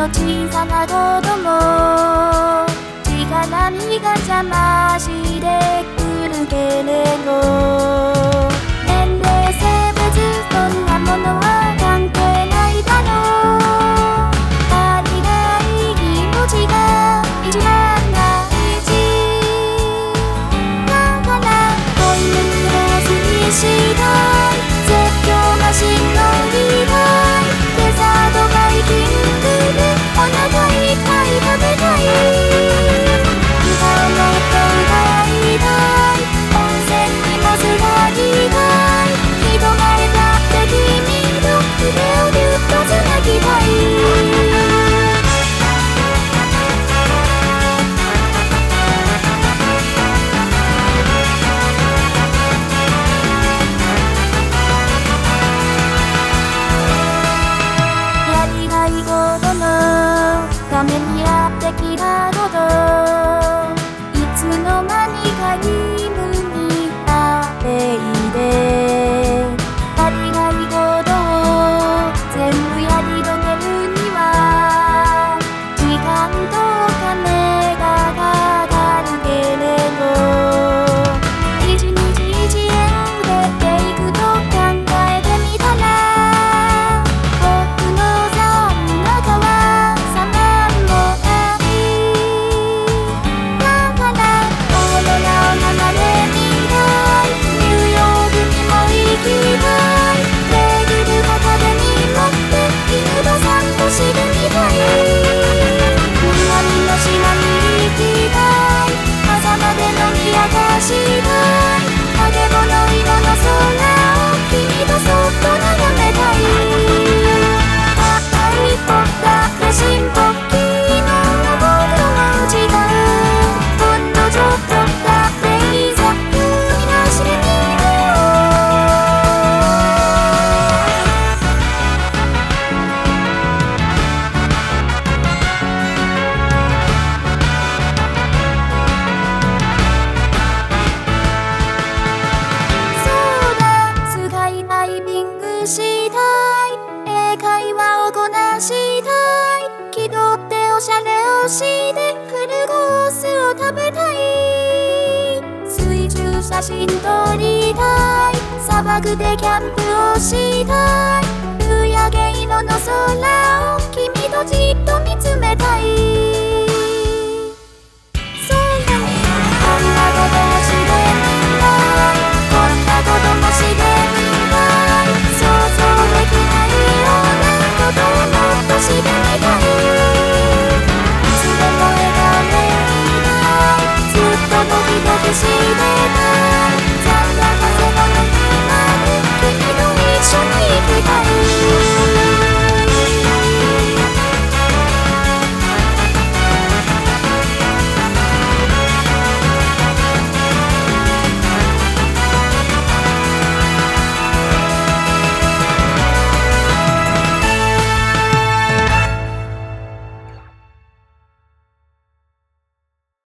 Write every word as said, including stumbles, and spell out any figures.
小さな子供血が何が邪魔してくるけれど、年齢性別そんなものは関係ないだろう。ありがい気持ちが一番大事だから、恋のクラスにしたい絶叫マシン乗りたい、デザートバイキングでお腹いっぱい食べたい、歌をもっと歌いたい、温泉にもすがりたい、人前だって君と腕をぎゅっとつなぎたい。ためにやってきたこと、いつの間にか気分になっていて、やりがいことを全部やり遂げるには時間と金がかかるけれど、一日一円売れていくと考えてみたら、僕の残高はしてみたい、南の島に行きたい、朝まで飲み明かしたい、影ぼの色の空を君とそっと眺めたい、赤いポッカで深呼吸の僕が違う、ほんのちょっとだけいざ踏み出してみよう。したい、英会話をこなしたい、気取っておしゃれをしてフルコースを食べたい、水中写真撮りたい、砂漠でキャンプをしたい、夕焼け色の空を